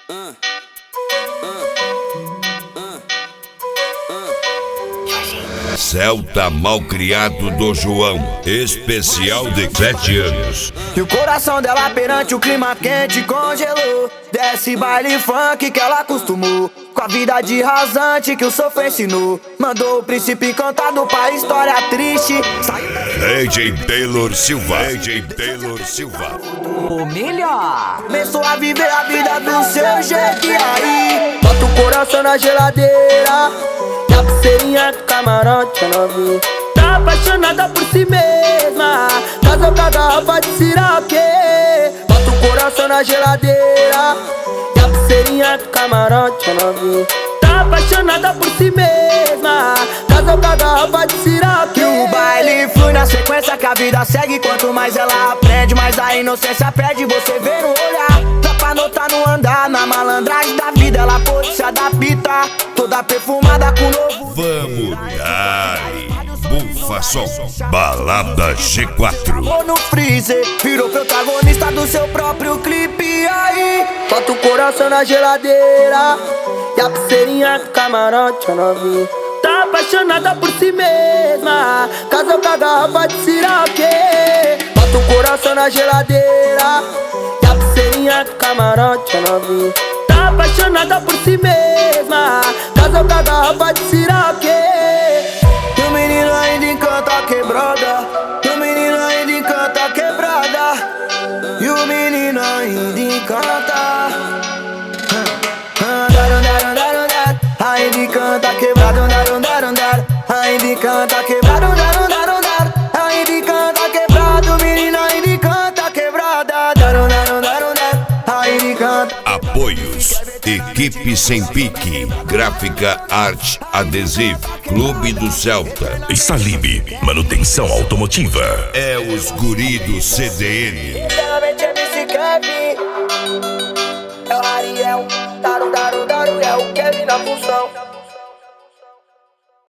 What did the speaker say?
Celta Malcriado do João, especial de 7 anos. E o coração dela perante o clima quente congelou. Desce baile funk que ela acostumou, com a vida de rasante que o sofá ensinou. Mandou o príncipe encantado pra história triste. AJ Taylor Silva, AJ Taylor Silva. O melhor. Começou a viver a vida do seu jeito e aí bota o coração na geladeira. E a pulseirinha do camarote eu não vi. Tá apaixonada por si mesma, casou com a garrafa de Siraquê. Bota o coração na geladeira. E a pulseirinha do camarote eu não vi. Tá apaixonada por si mesma, casou com a garrafa de Siraquê. E o baile flui na sequência que a vida segue. Quanto mais ela aprende, mais a inocência perde. Você vê no olhar, dá pra notar no andar. Na malandragem da vida ela pôde se adaptar. Toda perfumada com novo. Vamos dar bufa som, balada G4. Ou no freezer, virou protagonista do seu próprio clipe. E aí, bota o coração na geladeira. E a pulseirinha do camarote eu não vi. Tá apaixonada por si mesma, casou com a garrafa de Siraquê. Bota o coração na geladeira. E a pulseirinha do camarote eu não vi. Tá apaixonada por si mesma, casou com a garrafa de Siraquê. E o menino ainda encanta a quebrada. E o menino ainda encanta a quebrada. E o menino ainda encanta. Ainda encanta quebrado, ainda encanta quebrado, ainda encanta quebrado, menino ainda encanta quebrada, ainda encanta. Apoios: Equipe Sem Pique, Gráfica Arte Adesivo, Clube do Celta, Salib, manutenção automotiva. É os guri do CDN. Sinceramente é MC Kevin, é o Ariel, é o Kevin na função.